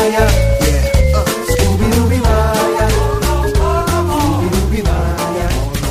Maya, yeah. Scooby-Dooby Maya, Scooby-Dooby Maya.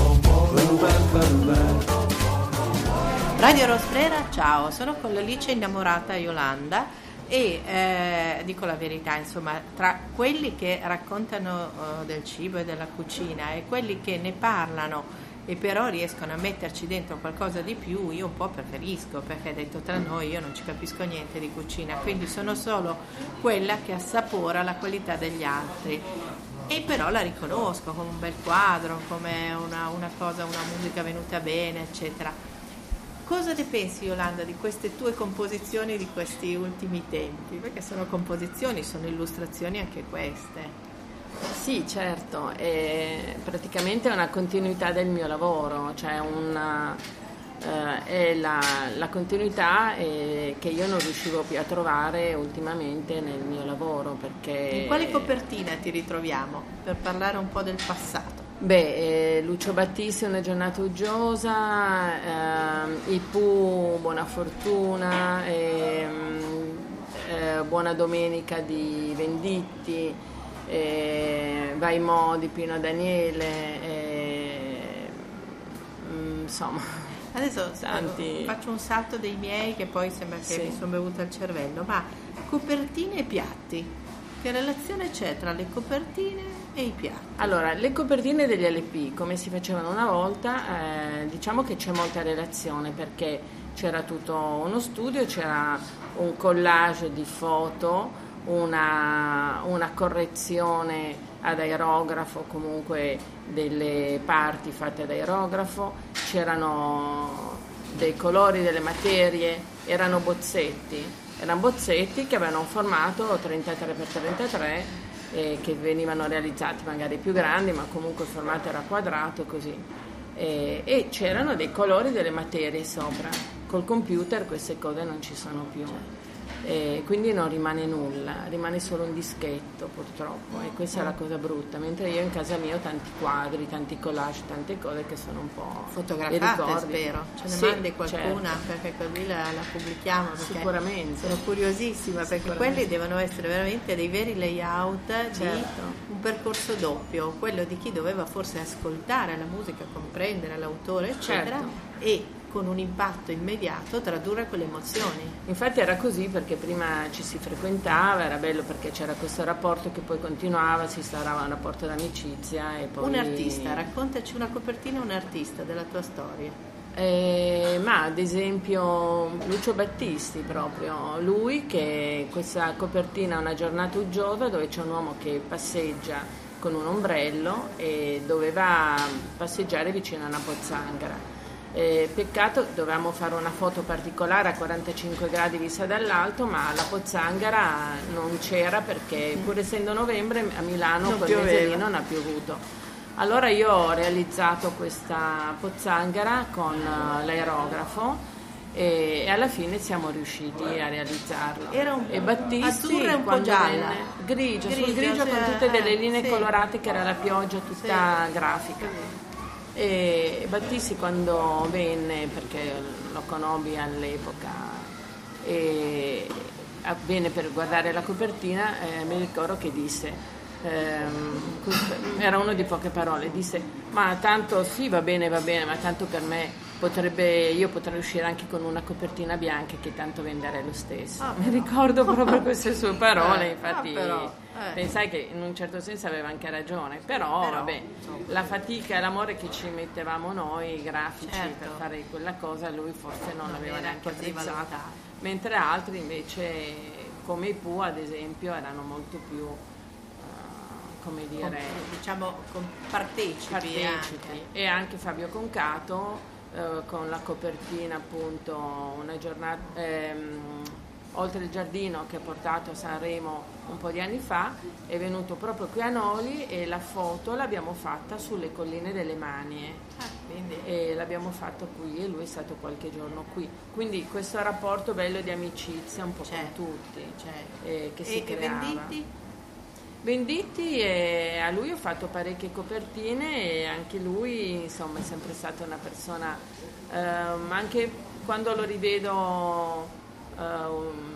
Radio Rosbrera, ciao, sono con l'Alice innamorata Yolanda e dico la verità, insomma, tra quelli che raccontano del cibo e della cucina e quelli che ne parlano e però riescono a metterci dentro qualcosa di più, io un po' preferisco, perché detto tra noi io non ci capisco niente di cucina, quindi sono solo quella che assapora la qualità degli altri. E però la riconosco come un bel quadro, come una cosa, una musica venuta bene, eccetera. Cosa ne pensi, Yolanda, di queste tue composizioni di questi ultimi tempi? Perché sono composizioni, sono illustrazioni anche queste. Sì, certo, praticamente è una continuità del mio lavoro, cioè è la continuità che io non riuscivo più a trovare ultimamente nel mio lavoro, perché... In quale copertina ti ritroviamo, per parlare un po' del passato? Lucio Battisti, Una giornata uggiosa, i Pooh, Buona fortuna, Buona domenica di Venditti, Vai Mo di Pino Daniele, insomma adesso tanti... faccio un salto dei miei che poi sembra che mi sono bevuta il cervello, ma copertine e piatti, che relazione c'è tra le copertine e i piatti? Allora, le copertine degli LP, come si facevano una volta, diciamo che c'è molta relazione, perché c'era tutto uno studio, c'era un collage di foto, una correzione ad aerografo, comunque delle parti fatte ad aerografo, c'erano dei colori, delle materie, erano bozzetti che avevano un formato 33x33 che venivano realizzati magari più grandi, ma comunque il formato era quadrato, così, e c'erano dei colori, delle materie sopra. Col computer queste cose non ci sono più. Quindi non rimane nulla, rimane solo un dischetto purtroppo, e questa è la cosa brutta, mentre io in casa mia ho tanti quadri, tanti collage, tante cose che sono un po' fotografate, spero, ce ne mandi qualcuna, certo. Perché così la pubblichiamo, perché sicuramente sono curiosissima, perché quelli devono essere veramente dei veri layout di un percorso doppio, quello di chi doveva forse ascoltare la musica, comprendere l'autore, eccetera, e con un impatto immediato tradurre quelle emozioni. Infatti era così, perché prima ci si frequentava, era bello perché c'era questo rapporto che poi continuava, si instaurava un rapporto d'amicizia e poi... Un artista, raccontaci una copertina, un artista della tua storia. Ma ad esempio Lucio Battisti, proprio lui, che questa copertina Una giornata uggiosa, dove c'è un uomo che passeggia con un ombrello e doveva passeggiare vicino a una pozzanghera. Peccato, dovevamo fare una foto particolare a 45 gradi vista dall'alto, ma la pozzanghera non c'era, perché pur essendo novembre a Milano quel mese lì non ha piovuto. Allora io ho realizzato questa pozzanghera con l'aerografo e alla fine siamo riusciti a realizzarlo. Era e Battisti azzurra e un po' gialla, grigio sul grigio, con tutte delle linee colorate, che era la pioggia tutta grafica. E Battisti, quando venne, perché lo conobbi all'epoca, e venne per guardare la copertina, mi ricordo che disse, era uno di poche parole, disse: ma tanto sì, va bene, ma tanto per me io potrei uscire anche con una copertina bianca, che tanto venderei lo stesso. Mi ricordo proprio queste sue parole, infatti pensai che in un certo senso aveva anche ragione, però vabbè, la fatica e l'amore che ci mettevamo noi grafici per fare quella cosa, lui forse non l'aveva neanche apprezzata, mentre altri invece, come i Pooh ad esempio, erano molto più come dire, diciamo partecipi. E anche Fabio Concato con la copertina, appunto, Una giornata oltre il giardino, che ha portato a Sanremo un po' di anni fa, è venuto proprio qui a Noli, e la foto l'abbiamo fatta sulle colline delle Manie, e l'abbiamo fatto qui, e lui è stato qualche giorno qui, quindi questo rapporto bello di amicizia un po' con tutti, che si creava. Venditti, a lui ho fatto parecchie copertine, e anche lui, insomma, è sempre stata una persona, anche quando lo rivedo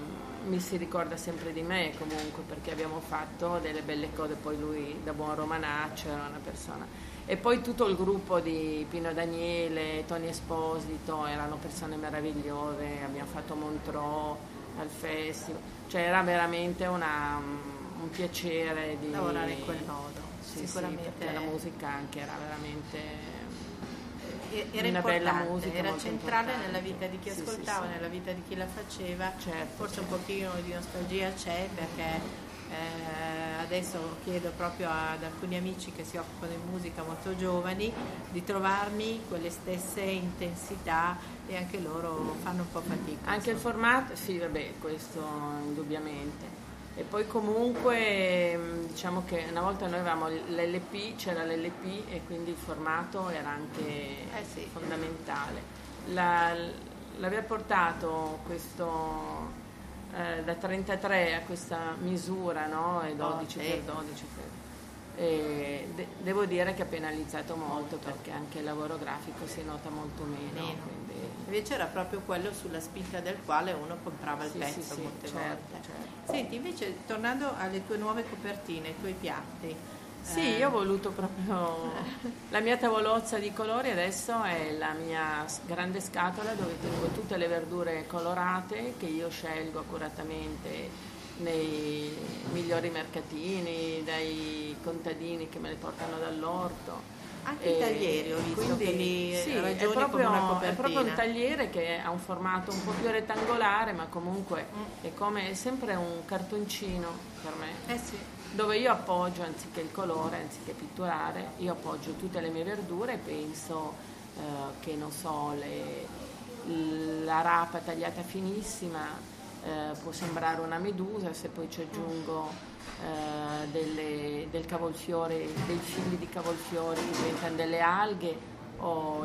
mi si ricorda sempre di me comunque, perché abbiamo fatto delle belle cose, poi lui da buon romanaccio era una persona. E poi tutto il gruppo di Pino Daniele, Tony Esposito, erano persone meravigliose, abbiamo fatto Montreux al festival, cioè era veramente un piacere di lavorare in quel modo. Sì, Sicuramente perché la musica anche era veramente era una bella importante, musica, era molto centrale importante. nella vita di chi Sì, ascoltava, sì. nella vita di chi la faceva. Certo, Forse certo. un pochino di nostalgia c'è, perché adesso chiedo proprio ad alcuni amici che si occupano di musica, molto giovani, di trovarmi quelle stesse intensità, e anche loro fanno un po' fatica. Anche il formato, sì, vabbè, questo indubbiamente. E poi comunque diciamo che una volta noi avevamo l'LP, c'era l'LP e quindi il formato era anche sì. fondamentale. L'aver portato questo da 33 a questa misura, no? E 12 per 12 devo dire che ha penalizzato molto, perché anche il lavoro grafico si nota molto meno. Quindi... Invece era proprio quello sulla spinta del quale uno comprava il pezzo molte volte. Certo. Senti, invece tornando alle tue nuove copertine, ai tuoi piatti. Sì, io ho voluto proprio la mia tavolozza di colori, adesso è la mia grande scatola dove tengo tutte le verdure colorate che io scelgo accuratamente nei migliori mercatini, dai contadini che me le portano dall'orto. Anche i taglieri ho visto, quindi, che li sì, ragioni è come una proprio, copertina. è proprio un tagliere che ha un formato un po' più rettangolare, ma comunque è sempre un cartoncino per me. Sì. Dove io appoggio, anziché il colore, anziché pitturare, io appoggio tutte le mie verdure e penso che, non so, la rapa tagliata finissima può sembrare una medusa, se poi ci aggiungo del cavolfiore, dei fili di cavolfiore che diventano delle alghe, o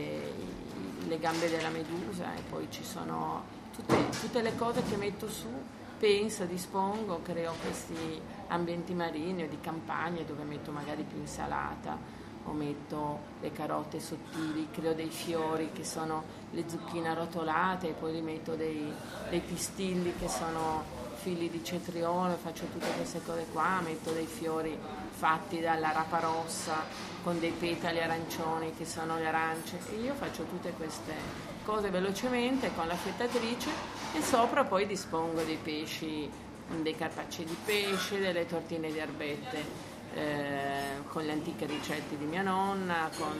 le gambe della medusa, e poi ci sono tutte le cose che metto su. Penso, dispongo, creo questi ambienti marini o di campagna dove metto magari più insalata, o metto le carote sottili, creo dei fiori che sono le zucchine arrotolate, e poi li metto dei pistilli che sono fili di cetriolo, faccio tutte queste cose qua, metto dei fiori fatti dalla rapa rossa con dei petali arancioni che sono le arance, e io faccio tutte queste cose velocemente con l'affettatrice, e sopra poi dispongo dei pesci, dei carpacci di pesce, delle tortine di erbette con le antiche ricette di mia nonna, con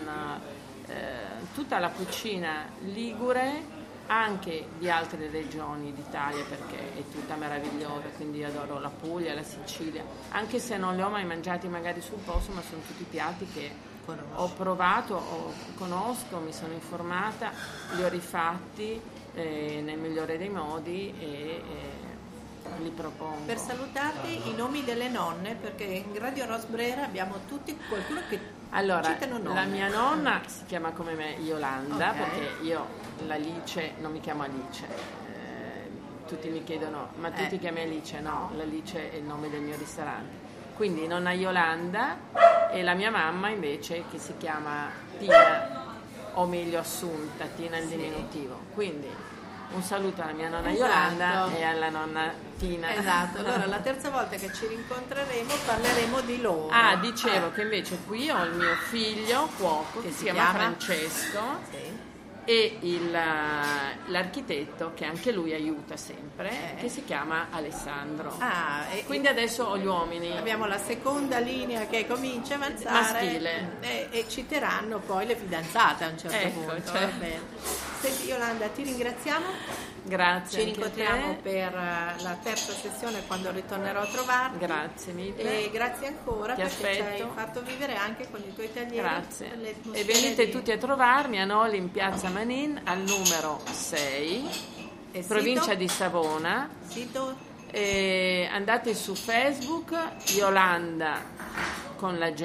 tutta la cucina ligure, anche di altre regioni d'Italia, perché è tutta meravigliosa, quindi io adoro la Puglia, la Sicilia, anche se non li ho mai mangiati magari sul posto, ma sono tutti piatti che ho provato, conosco, mi sono informata, li ho rifatti nel migliore dei modi e li propongo. Per salutarti, i nomi delle nonne, perché in Radio Rosbrera abbiamo tutti qualcuno che citano nonne. La mia nonna si chiama come me Yolanda, Okay. perché io l'Alice non mi chiamo Alice. Tutti mi chiedono, ma tu ti chiami Alice? No, l'Alice è il nome del mio ristorante. Quindi nonna Yolanda, e la mia mamma invece che si chiama Tina, o meglio Assunta, Tina in diminutivo. Quindi un saluto alla mia nonna Yolanda e alla nonna Tina. Esatto, allora la terza volta che ci rincontreremo parleremo di loro. Dicevo che invece qui ho il mio figlio cuoco che si chiama Francesco. Sì. E l'architetto, che anche lui aiuta sempre, che si chiama Alessandro. Quindi adesso ho gli uomini. Abbiamo la seconda linea che comincia a avanzare. Maschile. E citeranno poi le fidanzate a un certo punto. Cioè. Va bene. Senti Yolanda, ti ringraziamo. Grazie. Ci rincontriamo per la terza sessione quando ritornerò a trovarti. Grazie mille. E grazie ancora Ti perché ci aspetto. hai fatto vivere anche con i tuoi taglieri. Grazie. l'atmosfera E venite di- tutti a trovarmi a Noli in piazza Manin al numero 6, E provincia sito? di Savona. Sito? E andate su Facebook Yolanda con la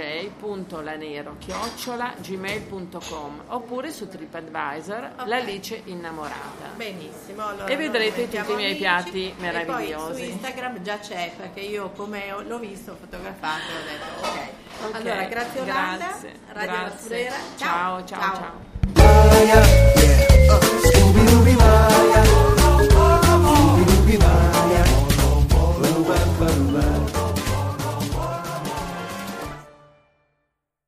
j.lanero@gmail.com, oppure su TripAdvisor l'Alice innamorata. Benissimo. Allora E vedrete noi tutti i miei amici. piatti E meravigliosi. poi su Instagram già c'è, perché io come l'ho visto fotografato ho detto ok. Ok, Allora grazie Yolanda, grazie, Radio grazie. Rosbrera. Ciao, ciao, ciao. Maya, yeah, Scooby Dooby Maya.